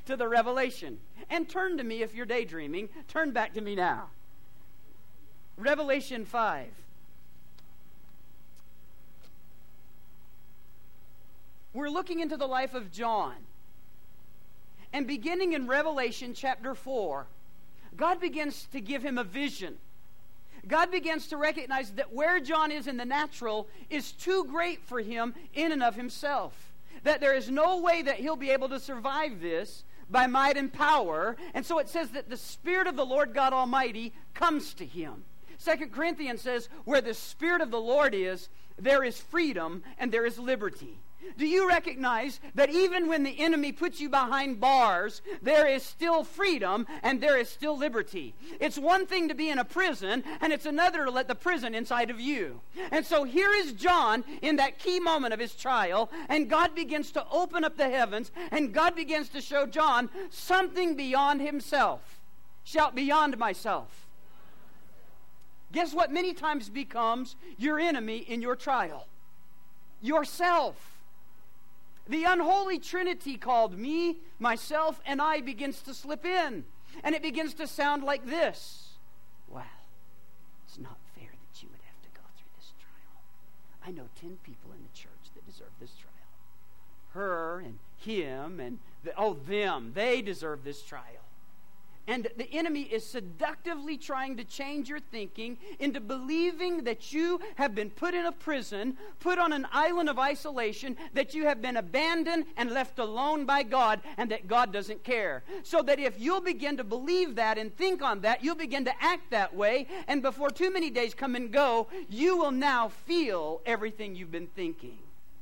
to the Revelation. And turn to me if you're daydreaming. Turn back to me now. Revelation 5. We're looking into the life of John. And beginning in Revelation chapter 4, God begins to give him a vision. God begins to recognize that where John is in the natural is too great for him in and of himself. That there is no way that he'll be able to survive this by might and power. And so it says that the Spirit of the Lord God Almighty comes to him. 2 Corinthians says, where the Spirit of the Lord is, there is freedom and there is liberty. Do you recognize that even when the enemy puts you behind bars, there is still freedom and there is still liberty? It's one thing to be in a prison, and it's another to let the prison inside of you. And so here is John in that key moment of his trial, and God begins to open up the heavens, and God begins to show John something beyond himself. Shout, beyond myself. Guess what many times becomes your enemy in your trial? Yourself. The unholy trinity called me, myself, and I begins to slip in. And it begins to sound like this. Well, it's not fair that you would have to go through this trial. I know 10 people in the church that deserve this trial. Her and him and them. They deserve this trial. And the enemy is seductively trying to change your thinking into believing that you have been put in a prison, put on an island of isolation, that you have been abandoned and left alone by God, and that God doesn't care. So that if you'll begin to believe that and think on that, you'll begin to act that way, and before too many days come and go, you will now feel everything you've been thinking.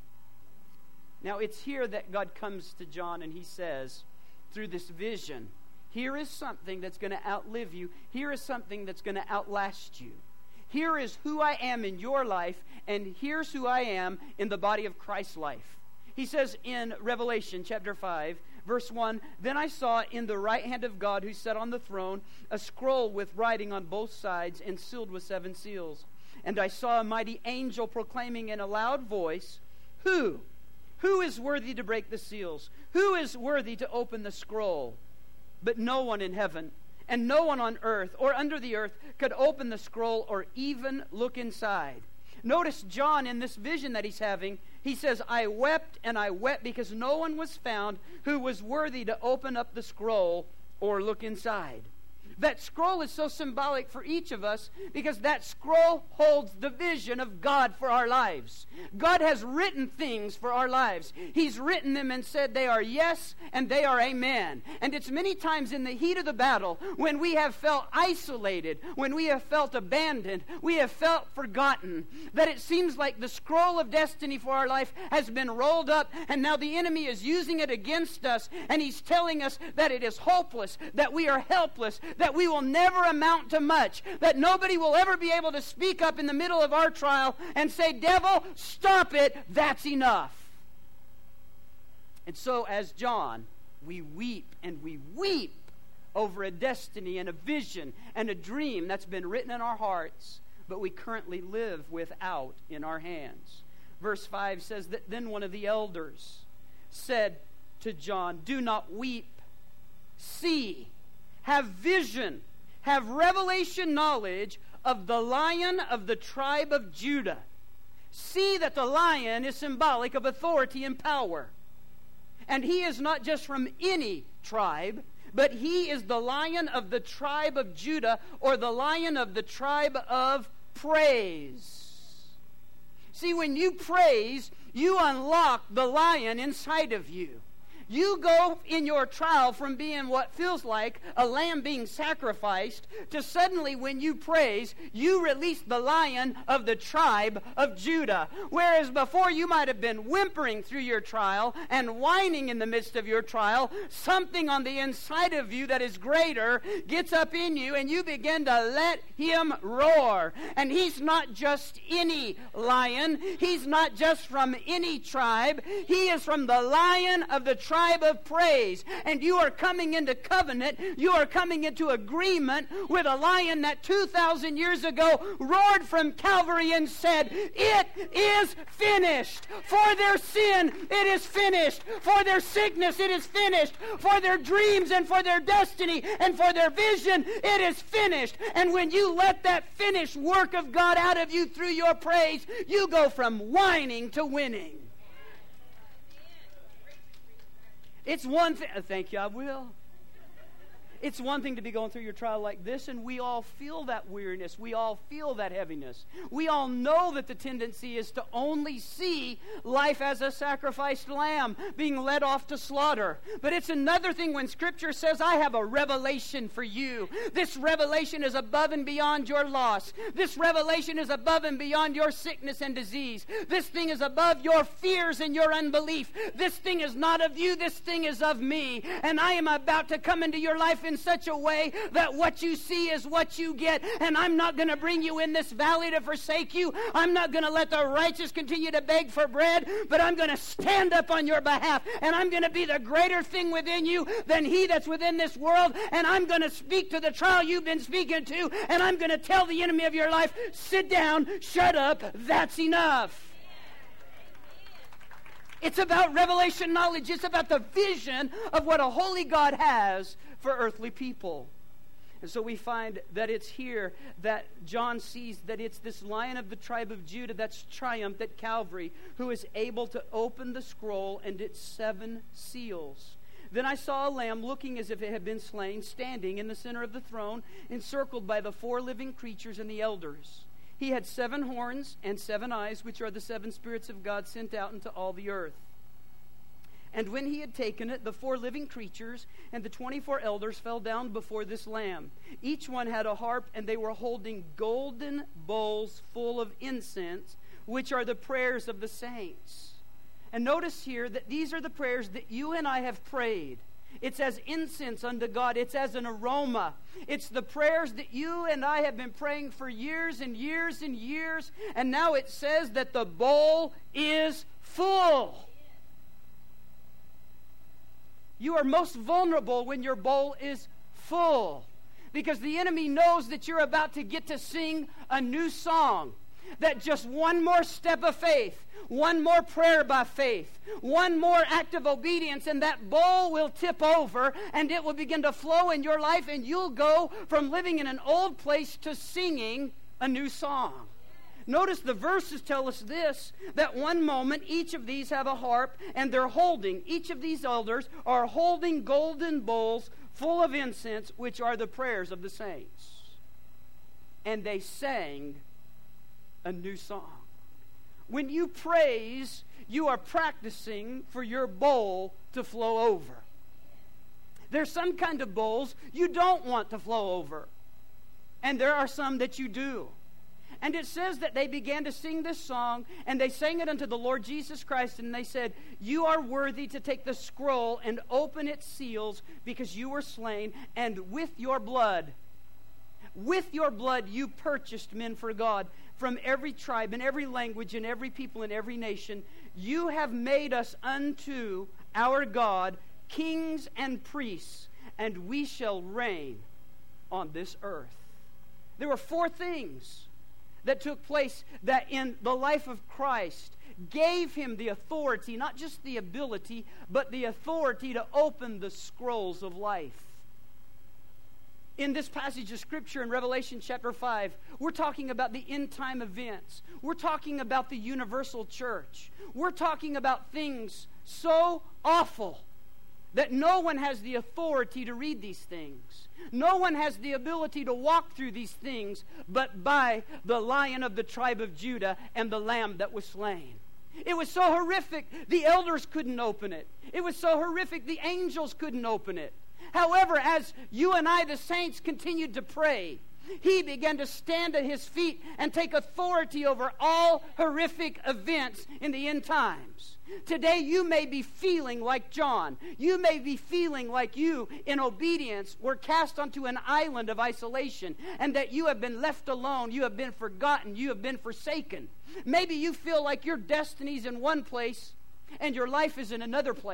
Now it's here that God comes to John and he says, through this vision, here is something that's going to outlive you. Here is something that's going to outlast you. Here is who I am in your life, and here's who I am in the body of Christ's life. He says in Revelation chapter 5, verse 1, Then I saw in the right hand of God who sat on the throne a scroll with writing on both sides and sealed with 7 seals. And I saw a mighty angel proclaiming in a loud voice, Who is worthy to break the seals? Who is worthy to open the scroll? But no one in heaven and no one on earth or under the earth could open the scroll or even look inside. Notice John in this vision that he's having, he says, I wept and I wept because no one was found who was worthy to open up the scroll or look inside. That scroll is so symbolic for each of us because that scroll holds the vision of God for our lives. God has written things for our lives. He's written them and said they are yes and they are amen. And it's many times in the heat of the battle when we have felt isolated, when we have felt abandoned, we have felt forgotten, that it seems like the scroll of destiny for our life has been rolled up and now the enemy is using it against us, and he's telling us that it is hopeless, that we are helpless, that we will never amount to much, that nobody will ever be able to speak up in the middle of our trial and say, devil, stop it, that's enough. And so as John, we weep and we weep over a destiny and a vision and a dream that's been written in our hearts, but we currently live without in our hands. Verse 5 says that then one of the elders said to John, Do not weep. See, have vision, have revelation knowledge of the Lion of the tribe of Judah. See that the lion is symbolic of authority and power. And he is not just from any tribe, but he is the Lion of the tribe of Judah, or the Lion of the tribe of praise. See, when you praise, you unlock the lion inside of you. You go in your trial from being what feels like a lamb being sacrificed to suddenly when you praise, you release the Lion of the tribe of Judah. Whereas before you might have been whimpering through your trial and whining in the midst of your trial, something on the inside of you that is greater gets up in you and you begin to let him roar. And he's not just any lion. He's not just from any tribe. He is from the Lion of the tribe tribe of praise. And you are coming into covenant. You are coming into agreement with a lion that 2,000 years ago roared from Calvary and said, "It is finished." For their sin, it is finished. For their sickness, it is finished. For their dreams and for their destiny and for their vision, it is finished. And when you let that finished work of God out of you through your praise, you go from whining to winning. It's one thing, thank you, I will. It's one thing to be going through your trial like this, and we all feel that weariness. We all feel that heaviness. We all know that the tendency is to only see life as a sacrificed lamb being led off to slaughter. But it's another thing when Scripture says, "I have a revelation for you." This revelation is above and beyond your loss. This revelation is above and beyond your sickness and disease. This thing is above your fears and your unbelief. This thing is not of you. This thing is of me. And I am about to come into your life in such a way that what you see is what you get. And I'm not going to bring you in this valley to forsake you. I'm not going to let the righteous continue to beg for bread, but I'm going to stand up on your behalf, and I'm going to be the greater thing within you than he that's within this world. And I'm going to speak to the trial you've been speaking to, and I'm going to tell the enemy of your life, "Sit down, shut up, that's enough." It's about revelation knowledge. It's about the vision of what a holy God has for earthly people. And so we find that it's here that John sees that it's this Lion of the tribe of Judah that's triumphed at Calvary, who is able to open the scroll and its 7 seals. Then I saw a lamb looking as if it had been slain, standing in the center of the throne, encircled by the 4 living creatures and the elders. He had 7 horns and 7 eyes, which are the 7 spirits of God sent out into all the earth. And when he had taken it, the 4 living creatures and the 24 elders fell down before this lamb. Each one had a harp, and they were holding golden bowls full of incense, which are the prayers of the saints. And notice here that these are the prayers that you and I have prayed. It's as incense unto God. It's as an aroma. It's the prayers that you and I have been praying for years and years and years. And now it says that the bowl is full. You are most vulnerable when your bowl is full, because the enemy knows that you're about to get to sing a new song. That just one more step of faith, one more prayer by faith, one more act of obedience, and that bowl will tip over, and it will begin to flow in your life, and you'll go from living in an old place to singing a new song. Notice the verses tell us this, that one moment each of these have a harp, and they're holding, each of these elders are holding golden bowls full of incense, which are the prayers of the saints. And they sang a new song. When you praise, you are practicing for your bowl to flow over. There's some kind of bowls you don't want to flow over, and there are some that you do. And it says that they began to sing this song, and they sang it unto the Lord Jesus Christ, and they said, "You are worthy to take the scroll and open its seals, because you were slain, and with your blood you purchased men for God from every tribe and every language and every people and every nation. You have made us unto our God kings and priests, and we shall reign on this earth." There were 4 things that took place that in the life of Christ gave him the authority, not just the ability, but the authority to open the scrolls of life. In this passage of Scripture in Revelation chapter 5, we're talking about the end-time events. We're talking about the universal church. We're talking about things so awful that no one has the authority to read these things. No one has the ability to walk through these things but by the Lion of the tribe of Judah and the Lamb that was slain. It was so horrific, the elders couldn't open it. It was so horrific, the angels couldn't open it. However, as you and I, the saints, continued to pray, he began to stand at his feet and take authority over all horrific events in the end times. Today you may be feeling like John. You may be feeling like you, in obedience, were cast onto an island of isolation, and that you have been left alone, you have been forgotten, you have been forsaken. Maybe you feel like your destiny's in one place and your life is in another place.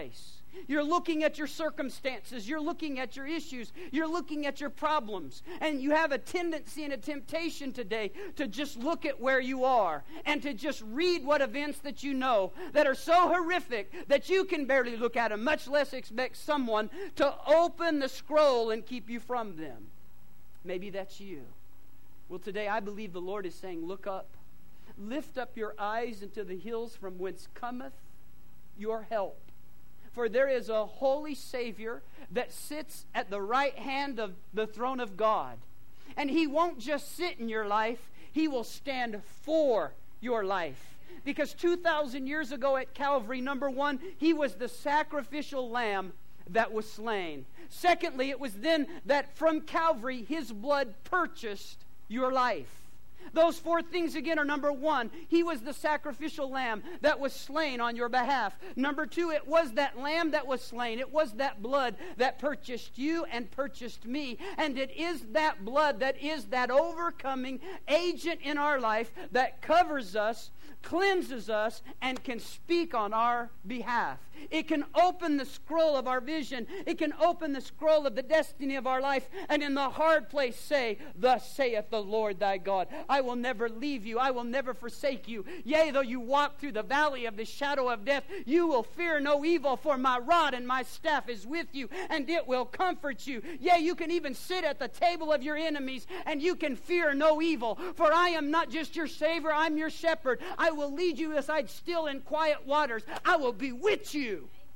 You're looking at your circumstances. You're looking at your issues. You're looking at your problems. And you have a tendency and a temptation today to just look at where you are and to just read what events that you know that are so horrific that you can barely look at them, much less expect someone to open the scroll and keep you from them. Maybe that's you. Well, today I believe the Lord is saying, look up. Lift up your eyes into the hills from whence cometh your help. For there is a holy Savior that sits at the right hand of the throne of God. And He won't just sit in your life, He will stand for your life. Because 2,000 years ago at Calvary, number one, He was the sacrificial lamb that was slain. Secondly, it was then that from Calvary, His blood purchased your life. Those four things again are: number one, He was the sacrificial lamb that was slain on your behalf. Number two, it was that lamb that was slain. It was that blood that purchased you and purchased me. And it is that blood that is that overcoming agent in our life that covers us, cleanses us, and can speak on our behalf. It can open the scroll of our vision. It can open the scroll of the destiny of our life, and in the hard place say, thus saith the Lord thy God, I will never leave you. I will never forsake you. Yea, though you walk through the valley of the shadow of death, you will fear no evil, for my rod and my staff is with you, and it will comfort you. Yea, you can even sit at the table of your enemies, and you can fear no evil, for I am not just your Savior, I'm your shepherd. I will lead you beside still and quiet waters. I will be with you.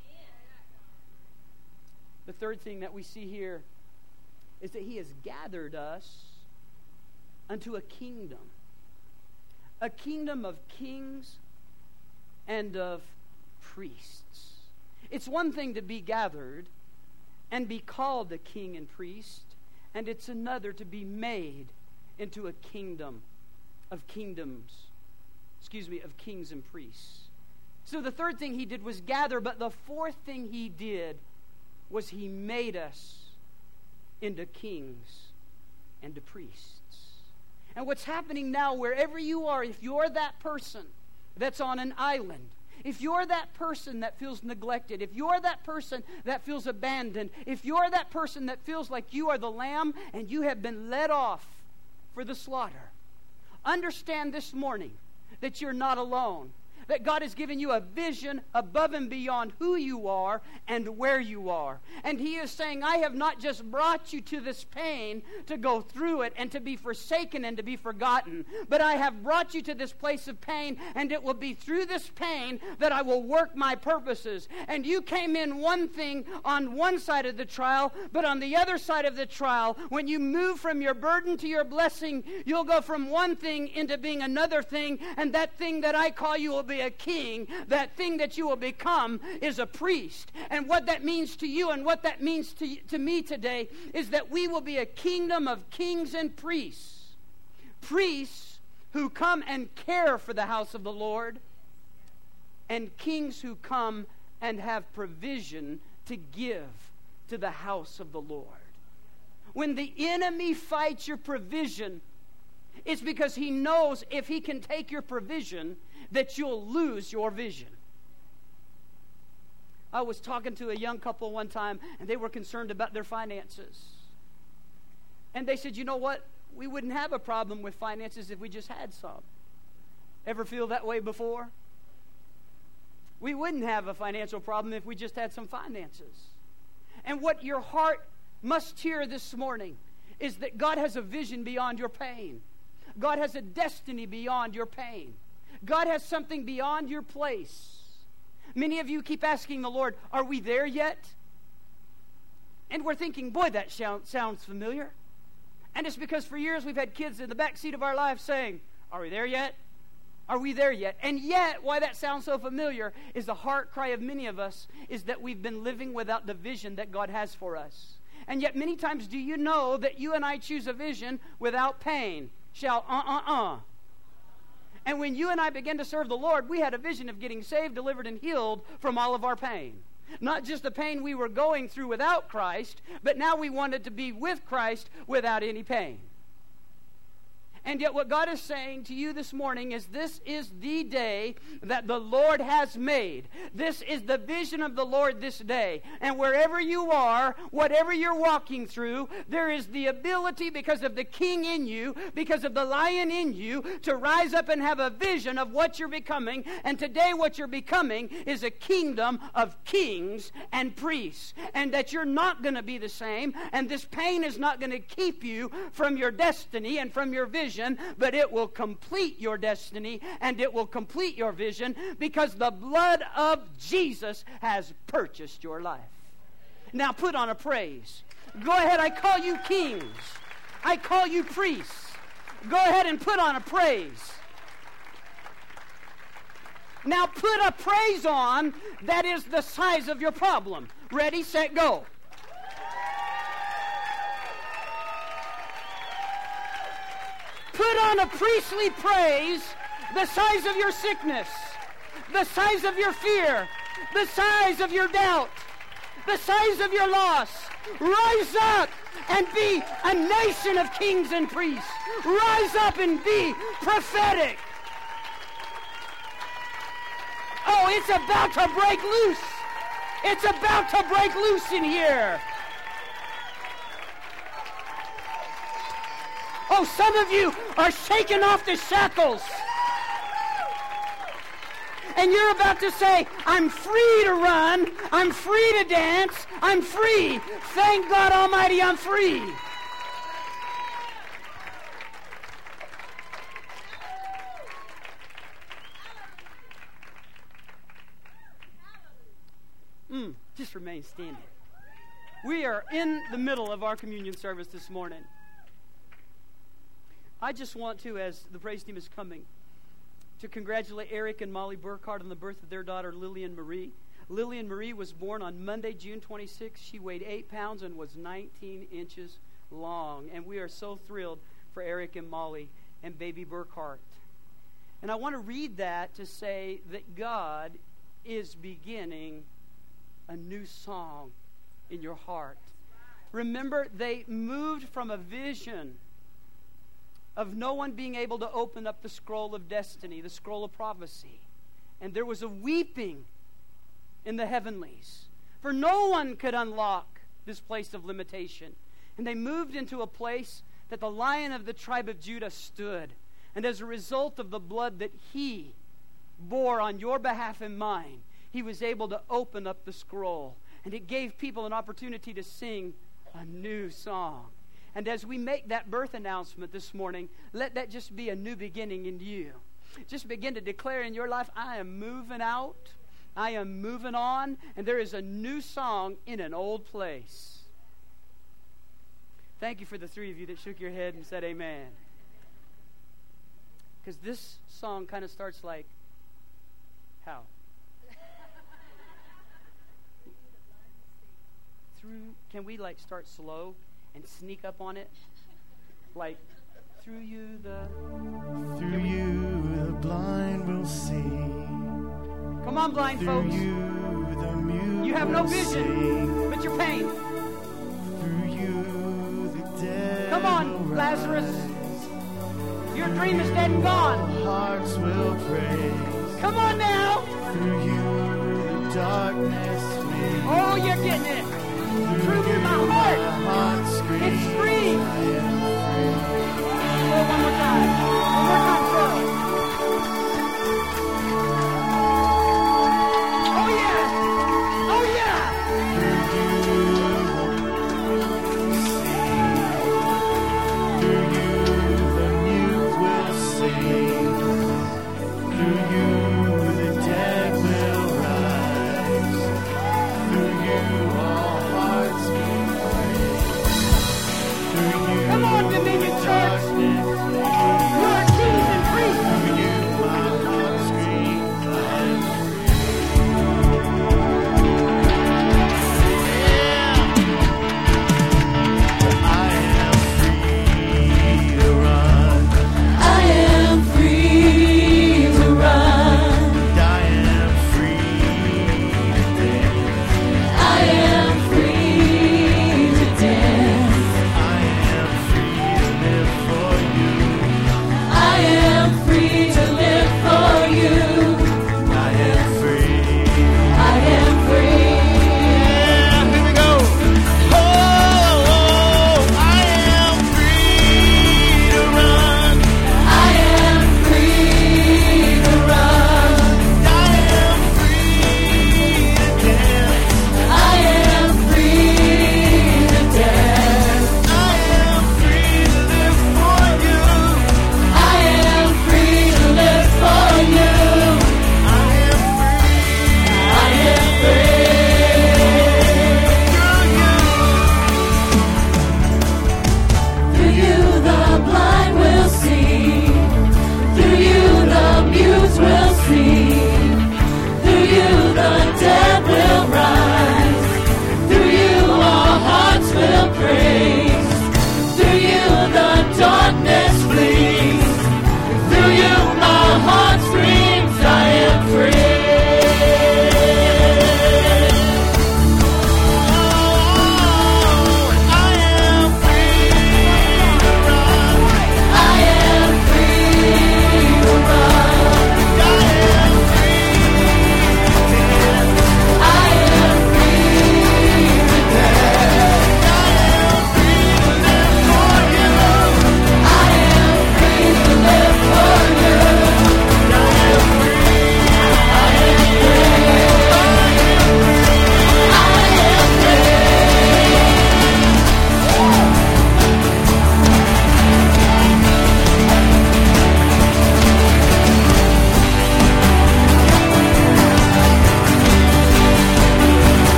The third thing that we see here is that He has gathered us unto a kingdom of kings and of priests. It's one thing to be gathered and be called a king and priest, and it's another to be made into a kingdom of kings and priests. So the third thing He did was gather, but the fourth thing He did was He made us into kings and to priests. And what's happening now, wherever you are, if you're that person that's on an island, if you're that person that feels neglected, if you're that person that feels abandoned, if you're that person that feels like you are the lamb and you have been led off for the slaughter, understand this morning that you're not alone. That God has given you a vision above and beyond who you are and where you are. And He is saying, I have not just brought you to this pain to go through it and to be forsaken and to be forgotten, but I have brought you to this place of pain, and it will be through this pain that I will work my purposes. And you came in one thing on one side of the trial, but on the other side of the trial, when you move from your burden to your blessing, you'll go from one thing into being another thing, and that thing that I call you will be a king. That thing that you will become is a priest. And what that means to you and what that means to me today is that we will be a kingdom of kings and priests. Priests who come and care for the house of the Lord, and kings who come and have provision to give to the house of the Lord. When the enemy fights your provision, it's because he knows if he can take your provision, that you'll lose your vision. I was talking to a young couple one time, and they were concerned about their finances. And they said, you know what? We wouldn't have a problem with finances if we just had some. Ever feel that way before? We wouldn't have a financial problem if we just had some finances. And what your heart must hear this morning is that God has a vision beyond your pain. God has a destiny beyond your pain. God has something beyond your place. Many of you keep asking the Lord, are we there yet? And we're thinking, boy, that sounds familiar. And it's because for years we've had kids in the back seat of our life saying, are we there yet? Are we there yet? And yet, why that sounds so familiar is the heart cry of many of us is that we've been living without the vision that God has for us. And yet many times, do you know that you and I choose a vision without pain? And when you and I began to serve the Lord, we had a vision of getting saved, delivered, and healed from all of our pain. Not just the pain we were going through without Christ, but now we wanted to be with Christ without any pain. And yet what God is saying to you this morning is this is the day that the Lord has made. This is the vision of the Lord this day. And wherever you are, whatever you're walking through, there is the ability, because of the King in you, because of the Lion in you, to rise up and have a vision of what you're becoming. And today what you're becoming is a kingdom of kings and priests. And that you're not going to be the same. And this pain is not going to keep you from your destiny and from your vision, but it will complete your destiny and it will complete your vision, because the blood of Jesus has purchased your life. Now put on a praise. Go ahead, I call you kings. I call you priests. Go ahead and put on a praise. Now put a praise on that is the size of your problem. Ready, set, go. Put on a priestly praise the size of your sickness, the size of your fear, the size of your doubt, the size of your loss. Rise up and be a nation of kings and priests. Rise up and be prophetic. Oh, it's about to break loose. It's about to break loose in here. Oh, some of you are shaking off the shackles. And you're about to say, I'm free to run. I'm free to dance. I'm free. Thank God Almighty, I'm free. Just remain standing. We are in the middle of our communion service this morning. I just want to, as the praise team is coming, to congratulate Eric and Molly Burkhardt on the birth of their daughter, Lillian Marie. Lillian Marie was born on Monday, June 26th. She weighed 8 pounds and was 19 inches long. And we are so thrilled for Eric and Molly and baby Burkhardt. And I want to read that to say that God is beginning a new song in your heart. Remember, they moved from a vision of no one being able to open up the scroll of destiny, the scroll of prophecy. And there was a weeping in the heavenlies, for no one could unlock this place of limitation. And they moved into a place that the Lion of the tribe of Judah stood. And as a result of the blood that he bore on your behalf and mine, he was able to open up the scroll. And it gave people an opportunity to sing a new song. And as we make that birth announcement this morning, let that just be a new beginning in you. Just begin to declare in your life, I am moving out, I am moving on, and there is a new song in an old place. Thank you for the three of you that shook your head and said amen. Because this song kind of starts like, how? Can we like start slow and sneak up on it? Like, through you the blind will see. Come on, blind folks. You have no vision, but you're pain. Through you the dead. Come on, Lazarus. Your dream is dead and gone. Hearts will praise. Come on now. Through you the darkness flees. Oh, you're getting it. Through my heart, it's free. Oh, one more time. One more time, brother. Oh, yeah. Oh, yeah. Through you the mute will sing. Through you the dead will rise. Through you all hearts will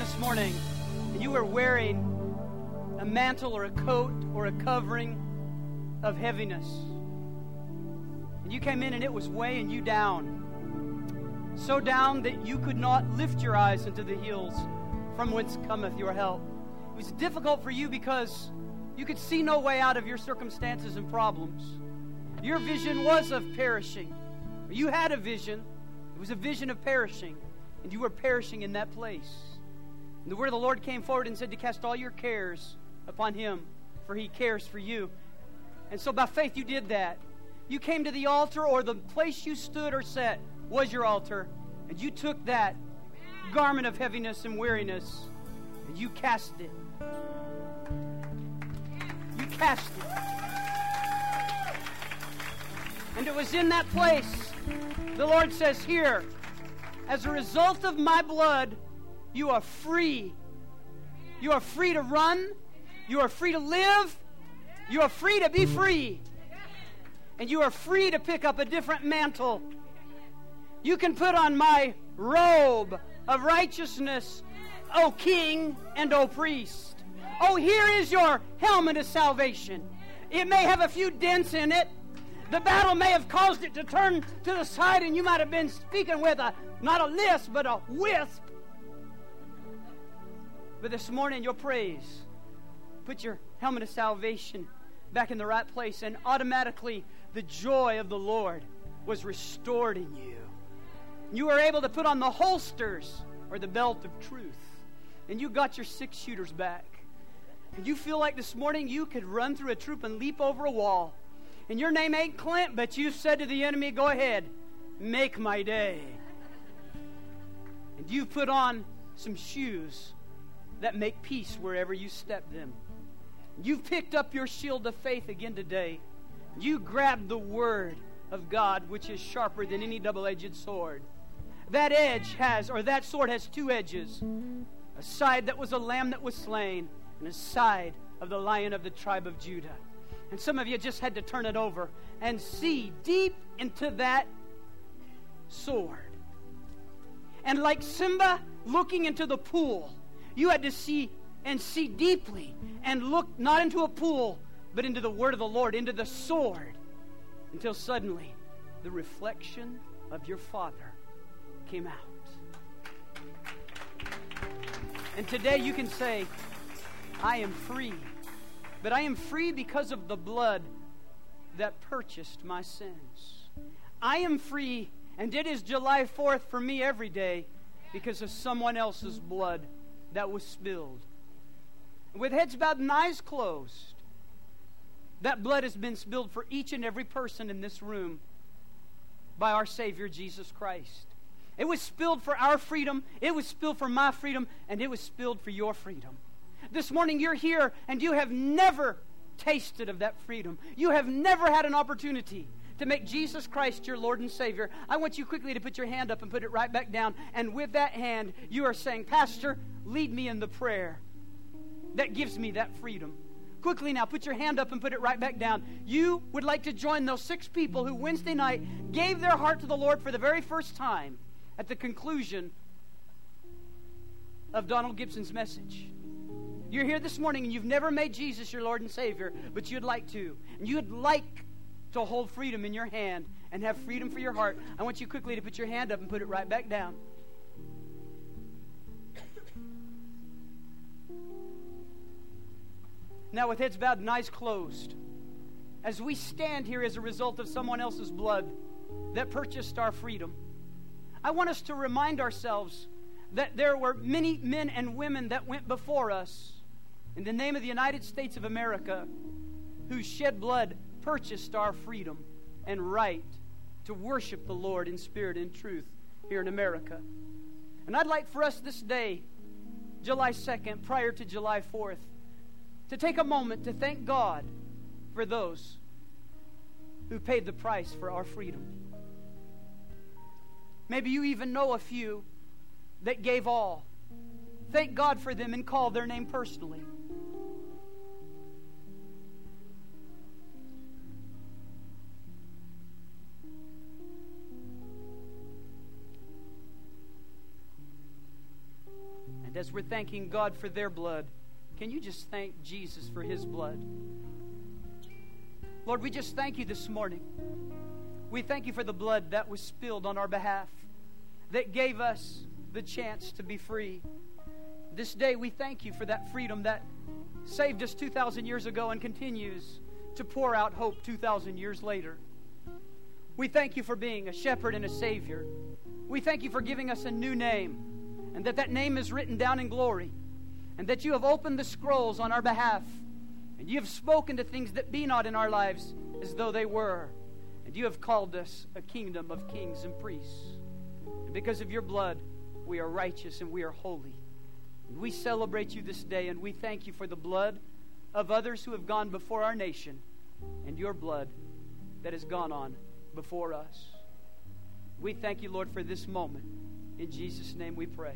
this morning and you were wearing a mantle or a coat or a covering of heaviness, and you came in and it was weighing you down, so down that you could not lift your eyes into the hills from whence cometh your help. It was difficult for you because you could see no way out of your circumstances and problems. Your vision was of perishing. You had a vision. It was a vision of perishing, and you were perishing in that place. And the word of the Lord came forward and said to cast all your cares upon Him, for He cares for you. And so by faith you did that. You came to the altar, or the place you stood or sat was your altar, and you took that garment of heaviness and weariness, and you cast it. You cast it. And it was in that place, the Lord says here, as a result of my blood, you are free. You are free to run. You are free to live. You are free to be free. And you are free to pick up a different mantle. You can put on my robe of righteousness, O King and O Priest. Oh, here is your helmet of salvation. It may have a few dents in it. The battle may have caused it to turn to the side, and you might have been speaking with not a lisp, but a wisp. But this morning, your praise, put your helmet of salvation back in the right place, and automatically the joy of the Lord was restored in you. You were able to put on the holsters or the belt of truth, and you got your 6-shooters back. And you feel like this morning you could run through a troop and leap over a wall. And your name ain't Clint, but you said to the enemy, go ahead, make my day. And you put on some shoes that make peace wherever you step them. You've picked up your shield of faith again today. You grabbed the word of God, which is sharper than any double-edged sword. That sword has 2 edges. A side that was a lamb that was slain, and a side of the Lion of the tribe of Judah. And some of you just had to turn it over and see deep into that sword. And like Simba looking into the pool, you had to see deeply and look not into a pool, but into the word of the Lord, into the sword, until suddenly the reflection of your Father came out. And today you can say, I am free. But I am free because of the blood that purchased my sins. I am free, and it is July 4th for me every day because of someone else's blood that was spilled. With heads bowed and eyes closed, that blood has been spilled for each and every person in this room by our Savior Jesus Christ. It was spilled for our freedom, it was spilled for my freedom, and it was spilled for your freedom. This morning you're here and you have never tasted of that freedom. You have never had an opportunity to make Jesus Christ your Lord and Savior. I want you quickly to put your hand up and put it right back down. And with that hand, you are saying, Pastor, lead me in the prayer that gives me that freedom. Quickly now, put your hand up and put it right back down. You would like to join those 6 people who Wednesday night gave their heart to the Lord for the very first time at the conclusion of Donald Gibson's message. You're here this morning and you've never made Jesus your Lord and Savior, but you'd like to. And you'd like to hold freedom in your hand and have freedom for your heart. I want you quickly to put your hand up and put it right back down. Now with heads bowed and eyes closed, as we stand here as a result of someone else's blood that purchased our freedom, I want us to remind ourselves that there were many men and women that went before us in the name of the United States of America whose shed blood purchased our freedom and right to worship the Lord in spirit and truth here in America. And I'd like for us this day, July 2nd, prior to July 4th, to take a moment to thank God for those who paid the price for our freedom. Maybe you even know a few that gave all. Thank God for them and call their name personally. And as we're thanking God for their blood, can you just thank Jesus for His blood? Lord, we just thank You this morning. We thank You for the blood that was spilled on our behalf, that gave us the chance to be free. This day we thank You for that freedom that saved us 2,000 years ago and continues to pour out hope 2,000 years later. We thank You for being a shepherd and a savior. We thank You for giving us a new name, and that name is written down in glory, and that You have opened the scrolls on our behalf, and You have spoken to things that be not in our lives as though they were, and You have called us a kingdom of kings and priests. And because of Your blood, we are righteous and we are holy. And we celebrate You this day, and we thank You for the blood of others who have gone before our nation, and Your blood that has gone on before us. We thank You, Lord, for this moment. In Jesus' name we pray.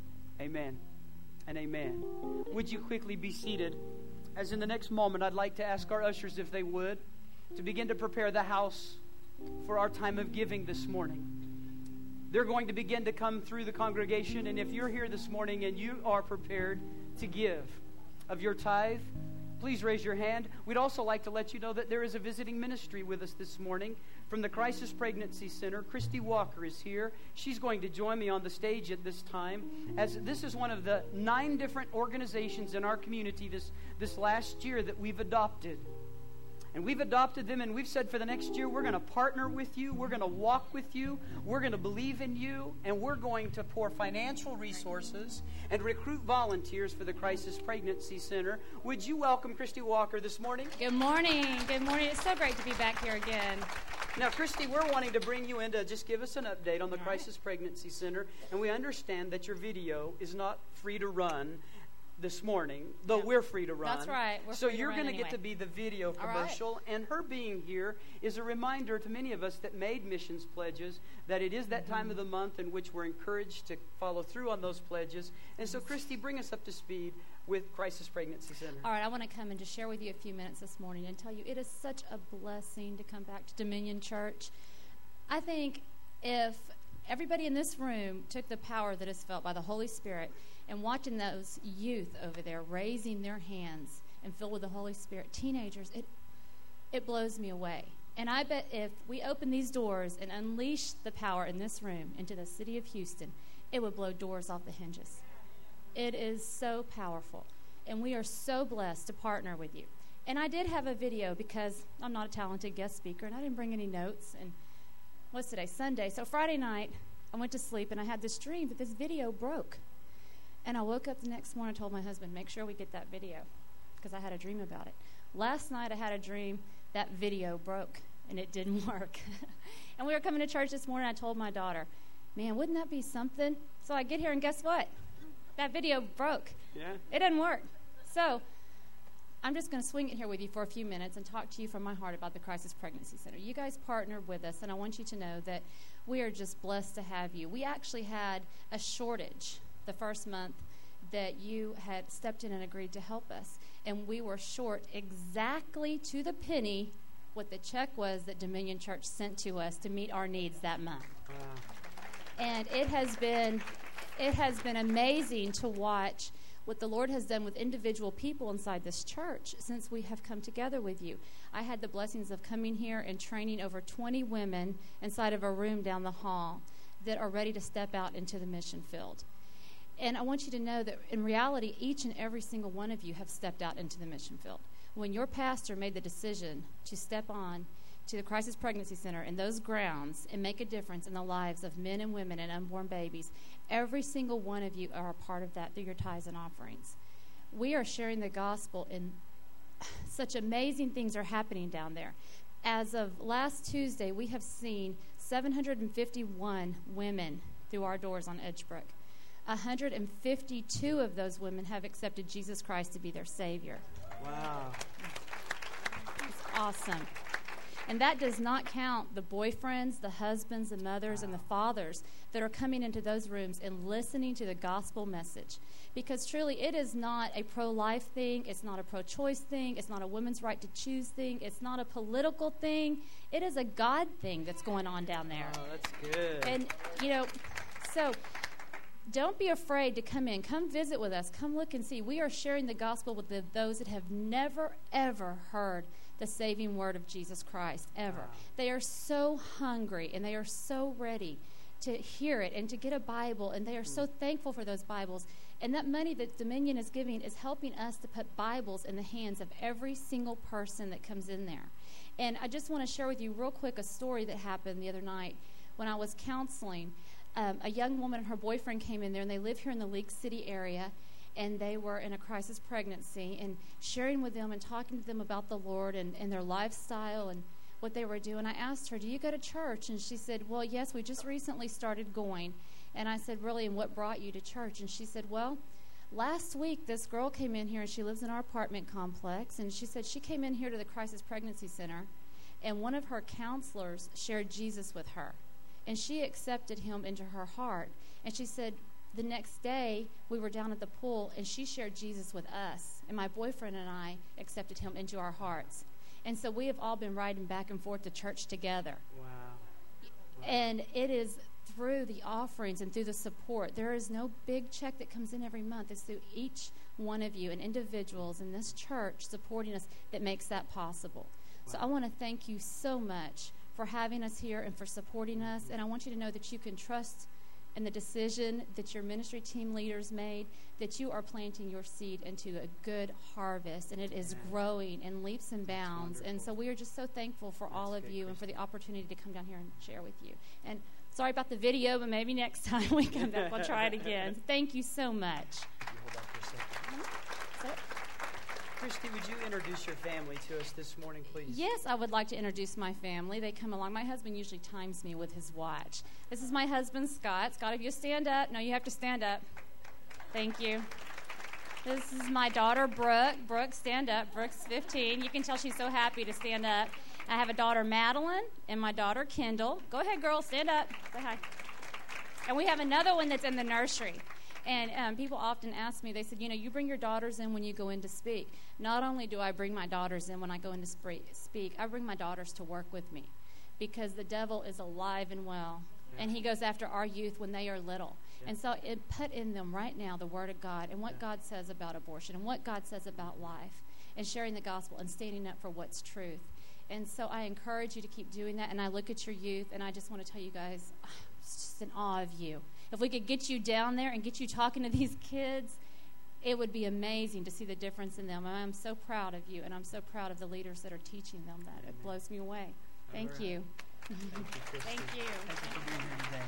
Amen and amen. Would you quickly be seated? As in the next moment, I'd like to ask our ushers, if they would, to begin to prepare the house for our time of giving this morning. They're going to begin to come through the congregation, and if you're here this morning and you are prepared to give of your tithe, please raise your hand. We'd also like to let you know that there is a visiting ministry with us this morning from the Crisis Pregnancy Center. Christy Walker is here. She's going to join me on the stage at this time, as this is one of the 9 different organizations in our community this last year that we've adopted. And we've adopted them, and we've said for the next year, we're going to partner with you, we're going to walk with you, we're going to believe in you, and we're going to pour financial resources and recruit volunteers for the Crisis Pregnancy Center. Would you welcome Christy Walker this morning? Good morning. Good morning. It's so great to be back here again. Now, Christy, we're wanting to bring you in to just give us an update on the Crisis Pregnancy Center, and we understand that your video is not free to run this morning, though we're free to run. That's right. So you're going to get to be the video commercial. Right. And her being here is a reminder to many of us that made missions pledges that it is that time of the month in which we're encouraged to follow through on those pledges. And so, Christy, bring us up to speed with Crisis Pregnancy Center. All right, I want to come and just share with you a few minutes this morning and tell you it is such a blessing to come back to Dominion Church. I think if everybody in this room took the power that is felt by the Holy Spirit and watching those youth over there raising their hands and filled with the Holy Spirit, teenagers, it blows me away. And I bet if we open these doors and unleash the power in this room into the city of Houston, it would blow doors off the hinges. It is so powerful. And we are so blessed to partner with you. And I did have a video because I'm not a talented guest speaker, and I didn't bring any notes. And what's today? Sunday. So Friday night, I went to sleep, and I had this dream that this video broke. And I woke up the next morning and told my husband, make sure we get that video, because I had a dream about it. Last night I had a dream that video broke, and it didn't work. And we were coming to church this morning. I told my daughter, man, wouldn't that be something? So I get here, and guess what? That video broke. Yeah. It didn't work. So I'm just going to swing it here with you for a few minutes and talk to you from my heart about the Crisis Pregnancy Center. You guys partnered with us, and I want you to know that we are just blessed to have you. We actually had a shortage the first month that you had stepped in and agreed to help us. And we were short exactly to the penny what the check was that Dominion Church sent to us to meet our needs that month. Wow. And it has been amazing to watch what the Lord has done with individual people inside this church since we have come together with you. I had the blessings of coming here and training over 20 women inside of a room down the hall that are ready to step out into the mission field. And I want you to know that in reality, each and every single one of you have stepped out into the mission field. When your pastor made the decision to step on to the Crisis Pregnancy Center and those grounds and make a difference in the lives of men and women and unborn babies, every single one of you are a part of that through your tithes and offerings. We are sharing the gospel, and such amazing things are happening down there. As of last Tuesday, we have seen 751 women through our doors on Edgebrook. 152 of those women have accepted Jesus Christ to be their Savior. Wow. It's awesome. And that does not count the boyfriends, the husbands, the mothers, and the fathers that are coming into those rooms and listening to the gospel message. Because truly, it is not a pro-life thing. It's not a pro-choice thing. It's not a women's right to choose thing. It's not a political thing. It is a God thing that's going on down there. Oh, that's good. And, so don't be afraid to come in. Come visit with us. Come look and see. We are sharing the gospel with those that have never, ever heard the saving word of Jesus Christ, ever. Wow. They are so hungry, and they are so ready to hear it and to get a Bible, and they are so thankful for those Bibles. And that money that Dominion is giving is helping us to put Bibles in the hands of every single person that comes in there. And I just want to share with you real quick a story that happened the other night when I was counseling. A young woman and her boyfriend came in there, and they live here in the League City area, and they were in a crisis pregnancy, and sharing with them and talking to them about the Lord and their lifestyle and what they were doing. I asked her, do you go to church? And she said, well, yes, we just recently started going. And I said, really, and what brought you to church? And she said, well, last week this girl came in here, and she lives in our apartment complex, and she said she came in here to the Crisis Pregnancy Center, and one of her counselors shared Jesus with her, and she accepted him into her heart. And she said, the next day, we were down at the pool, and she shared Jesus with us, and my boyfriend and I accepted him into our hearts. And so we have all been riding back and forth to church together. Wow. And it is through the offerings and through the support. There is no big check that comes in every month. It's through each one of you and individuals in this church supporting us that makes that possible. Wow. So I want to thank you so much for having us here and for supporting us. And I want you to know that you can trust in the decision that your ministry team leaders made, that you are planting your seed into a good harvest, and it is growing in leaps and bounds. And so we are just so thankful for all of you and for the opportunity to come down here and share with you. And sorry about the video, but maybe next time we come back, we'll try it again. Thank you so much. Christy, would you introduce your family to us this morning, please? Yes, I would like to introduce my family. They come along. My husband usually times me with his watch. This is my husband, Scott. Scott, if you stand up. No, you have to stand up. Thank you. This is my daughter, Brooke. Brooke, stand up. Brooke's 15. You can tell she's so happy to stand up. I have a daughter, Madeline, and my daughter, Kendall. Go ahead, girl. Stand up. Say hi. And we have another one that's in the nursery. And people often ask me, they said, you bring your daughters in when you go in to speak. Not only do I bring my daughters in when I go in to speak, I bring my daughters to work with me, because the devil is alive and well, and he goes after our youth when they are little. And so it put in them right now the Word of God and what God says about abortion and what God says about life and sharing the gospel and standing up for what's truth. And so I encourage you to keep doing that. And I look at your youth, and I just want to tell you guys, I'm just in awe of you. If we could get you down there and get you talking to these kids, it would be amazing to see the difference in them. And I'm so proud of you, and I'm so proud of the leaders that are teaching them that. It blows me away. Thank you. Thank you, Christy. Thank you. Thank you for being here today.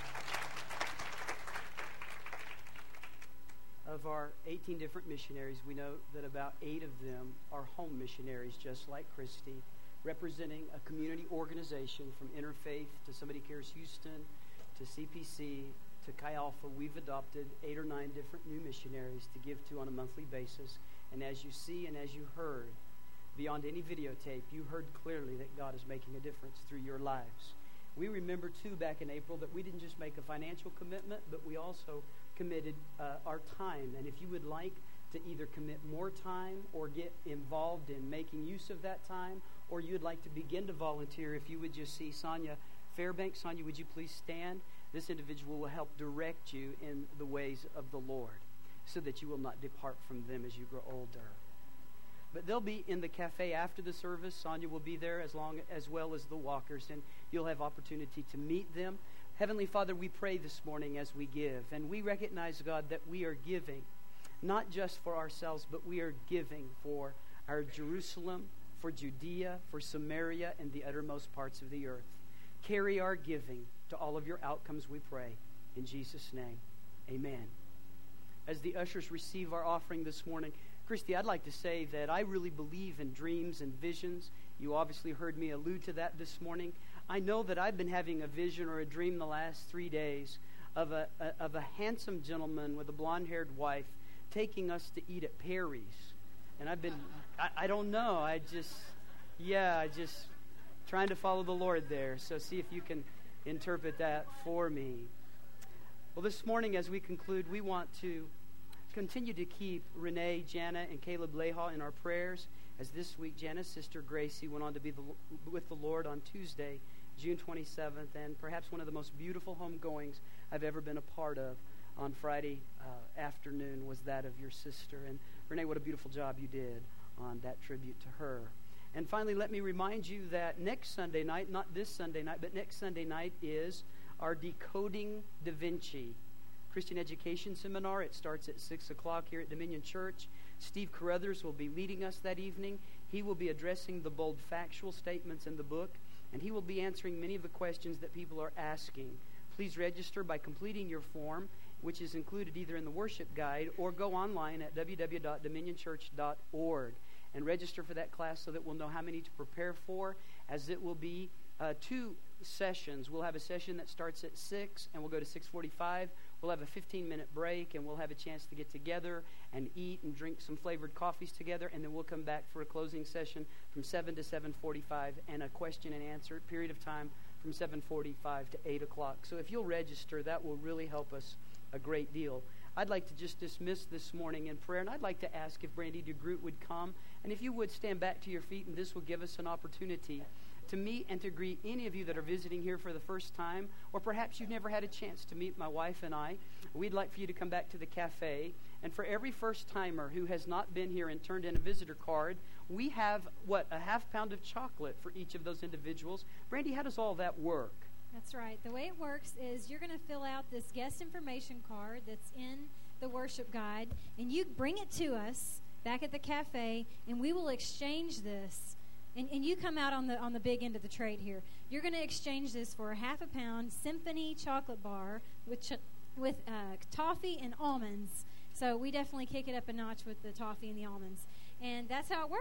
Of our 18 different missionaries, we know that about 8 of them are home missionaries, just like Christy, representing a community organization from Interfaith to Somebody Cares Houston to CPC to Chi Alpha. We've adopted 8 or 9 different new missionaries to give to on a monthly basis. And as you see and as you heard, beyond any videotape, you heard clearly that God is making a difference through your lives. We remember, too, back in April that we didn't just make a financial commitment, but we also committed our time. And if you would like to either commit more time or get involved in making use of that time, or you'd like to begin to volunteer, if you would just see Sonia Fairbanks. Sonia, would you please stand? This individual will help direct you in the ways of the Lord so that you will not depart from them as you grow older. But they'll be in the cafe after the service. Sonia will be there as well as the walkers, and you'll have opportunity to meet them. Heavenly Father, we pray this morning as we give, and we recognize, God, that we are giving not just for ourselves, but we are giving for our Jerusalem, for Judea, for Samaria, and the uttermost parts of the earth. Carry our giving to all of your outcomes, we pray. In Jesus' name, amen. As the ushers receive our offering this morning, Christy, I'd like to say that I really believe in dreams and visions. You obviously heard me allude to that this morning. I know that I've been having a vision or a dream the last 3 days of a handsome gentleman with a blonde-haired wife taking us to eat at Perry's. And I've been, I don't know, I just trying to follow the Lord there. So see if you can interpret that for me. Well, this morning as we conclude, we want to continue to keep Renee, Jana, and Caleb Leha in our prayers, as this week Jana's sister Gracie went on to be with the Lord on Tuesday, June 27th, and perhaps one of the most beautiful homegoings I've ever been a part of. on Friday afternoon was that of your sister. And Renee, what a beautiful job you did on that tribute to her. And finally, let me remind you that next Sunday night, not this Sunday night, but next Sunday night is our Decoding Da Vinci Christian Education Seminar. It starts at 6 o'clock here at Dominion Church. Steve Carruthers will be leading us that evening. He will be addressing the bold factual statements in the book, and he will be answering many of the questions that people are asking. Please register by completing your form, which is included either in the worship guide, or go online at www.dominionchurch.org and register for that class so that we'll know how many to prepare for, as it will be 2 sessions. We'll have a session that starts at 6 and we'll go to 6:45. We'll have a 15-minute break and we'll have a chance to get together and eat and drink some flavored coffees together, and then we'll come back for a closing session from 7 to 7:45 and a question and answer period of time from 7:45 to 8 o'clock. So if you'll register, that will really help us a great deal. I'd like to just dismiss this morning in prayer, and I'd like to ask if Brandy DeGroot would come, and if you would stand back to your feet, and this will give us an opportunity to meet and to greet any of you that are visiting here for the first time, or perhaps you've never had a chance to meet my wife and I. We'd like for you to come back to the cafe, and for every first-timer who has not been here and turned in a visitor card, we have, a half pound of chocolate for each of those individuals. Brandy, how does all that work? That's right. The way it works is you're going to fill out this guest information card that's in the worship guide, and you bring it to us back at the cafe, and we will exchange this. And you come out on the big end of the trade here. You're going to exchange this for a half a pound Symphony chocolate bar with toffee and almonds. So we definitely kick it up a notch with the toffee and the almonds. And that's how it works.